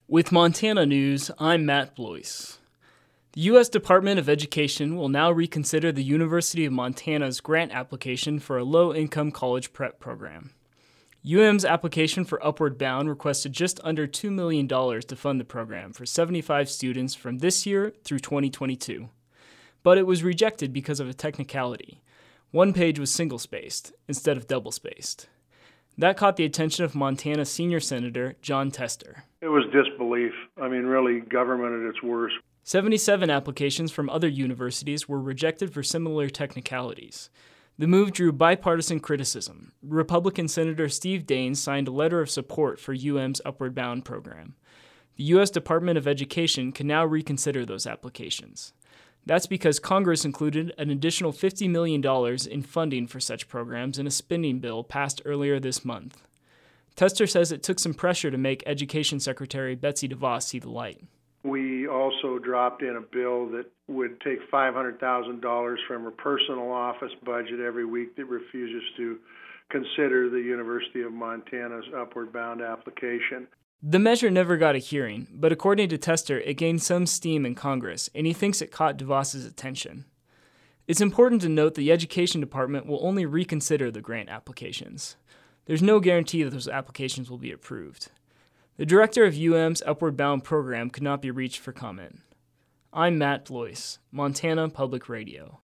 With Montana News, I'm Matt Blois. The U.S. Department of Education will now reconsider the University of Montana's grant application for a low-income college prep program. UM's application for Upward Bound requested just under $2 million to fund the program for 75 students from this year through 2022. But it was rejected because of a technicality. One page was single-spaced instead of double-spaced. That caught the attention of Montana Senior Senator Jon Tester. It was disbelief. Really government at its worst. 77 applications from other universities were rejected for similar technicalities. The move drew bipartisan criticism. Republican Senator Steve Daines signed a letter of support for UM's Upward Bound program. The U.S. Department of Education can now reconsider those applications. That's because Congress included an additional $50 million in funding for such programs in a spending bill passed earlier this month. Tester says it took some pressure to make Education Secretary Betsy DeVos see the light. We also dropped in a bill that would take $500,000 from her personal office budget every week that refuses to consider the University of Montana's Upward Bound application. The measure never got a hearing, but according to Tester, it gained some steam in Congress, and he thinks it caught DeVos's attention. It's important to note the Education Department will only reconsider the grant applications. There's no guarantee that those applications will be approved. The director of UM's Upward Bound program could not be reached for comment. I'm Matt Blois, Montana Public Radio.